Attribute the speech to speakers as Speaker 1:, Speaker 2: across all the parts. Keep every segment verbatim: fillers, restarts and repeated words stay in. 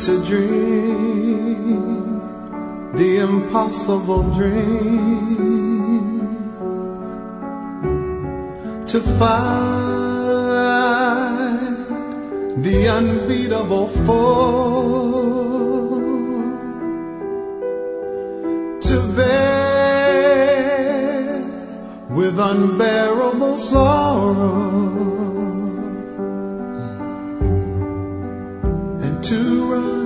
Speaker 1: to dream the impossible dream, to find the unbeatable foe, to bear with unbearable sorrow, and to run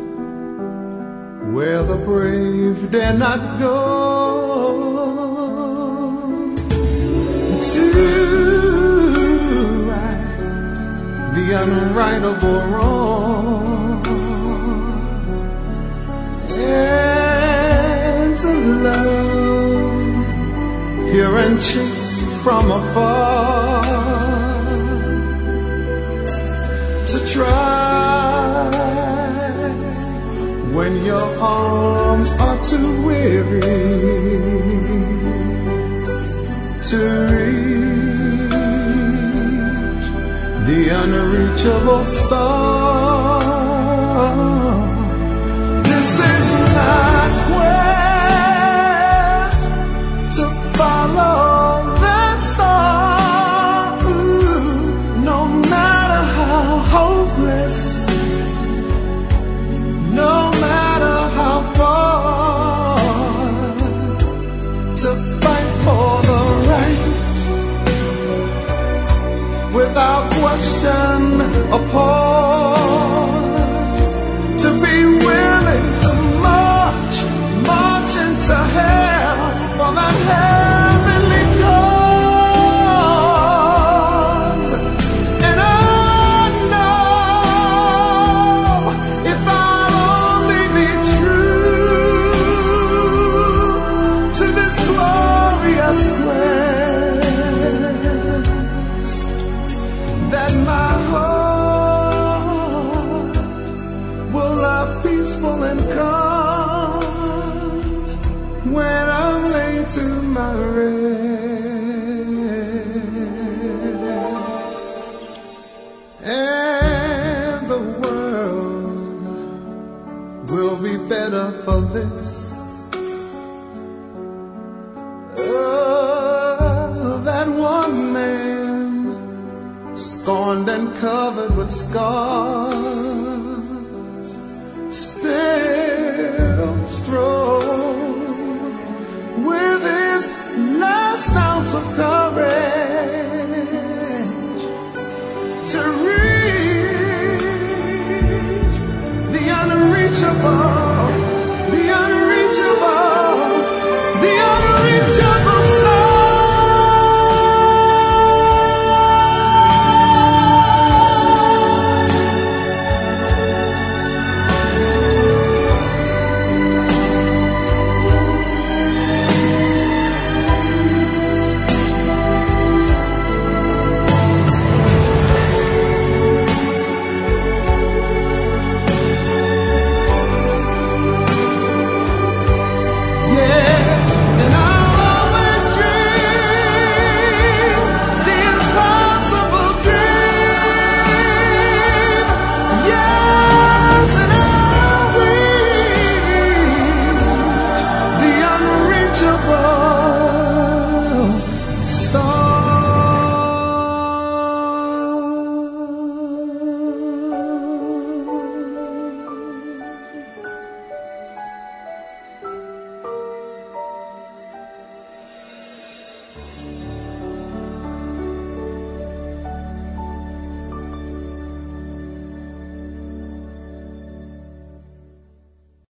Speaker 1: where the brave dare not go, to right the unrightable wrong, and to love pure and chaste from afar, to try when your arms are too weary to reach the unreachable star. This is my quest to follow that star. Ooh, no matter how hopeless, no matter how far, to fight for the right, without question or pause, to be willing to march, march into hell for that heavenly cause. And I know if I'll only be true to this glorious quest, that my heart will lie peaceful and calm when I'm laid to my rest, and the world will be better for this. Oh, that one man, scorned and covered with scars, still strove with his last ounce of courage to reach the unreachable, the unreachable, the unreachable star.